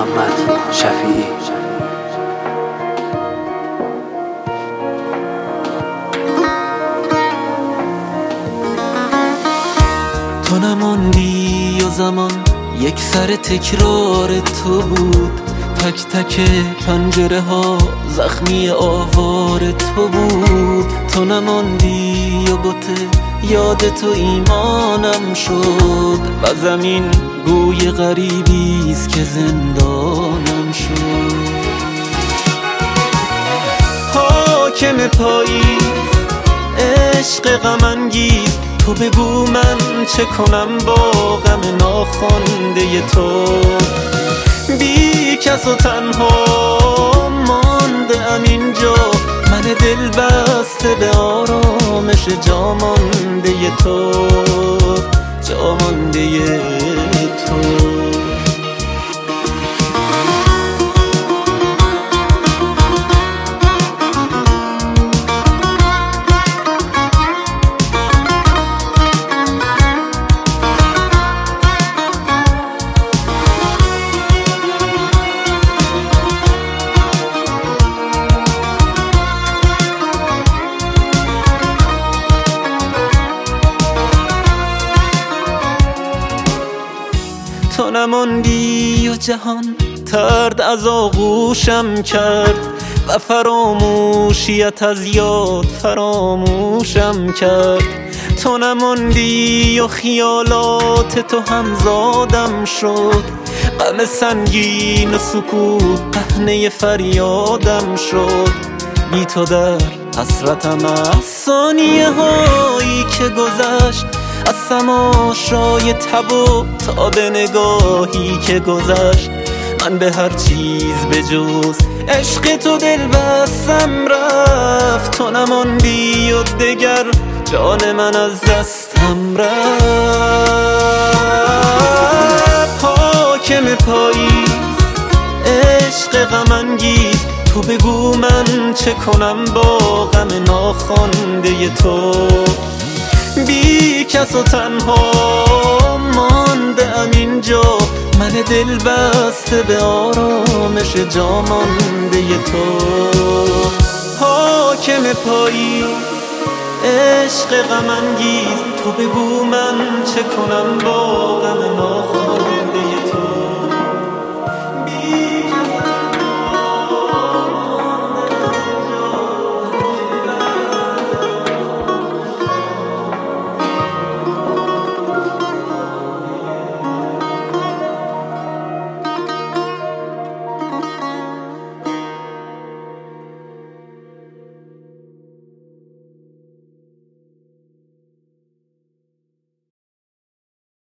محمد شفیعی. تو نماندی و زمان یک سر تکرار تو بود، تک تک پنجره ها زخمی آوار تو بود. تو نماندی و بوته یاد تو ایمانم شد، و زمین گوی غریبیست که زندانم شد. حاکم پاییز عشق غم انگیز، تو بگو من چه کنم با غم ناخوانده تو. بی کس و تنها مانده ام اینجا، من دل بسته به آرامش جامانده تو، جامانده تو. تو نماندی و جهان ترد از آغوشم کرد، و فراموشیت از یاد فراموشم کرد. تو نماندی و خیالات تو همزادم شد، غم سنگین و سکوت پهنه فریادم شد. بی تو در حسرتم از ثانیه هایی که گذشت، از تماشای تب و تا به نگاهی که گذشت. من به هر چیز به جز عشق تو دل بستم رفت. تو نماندی و دگر جان من از دستم رفت. حاکم پاییز عشق غم انگیز، تو بگو من چه کنم با غم ناخوانده تو. بی کس و تنها مانده ام اینجا، من دل بسته به آرامش جامانده تو. حاکم پاییز عشق غم انگیز، تو بگو من چه کنم با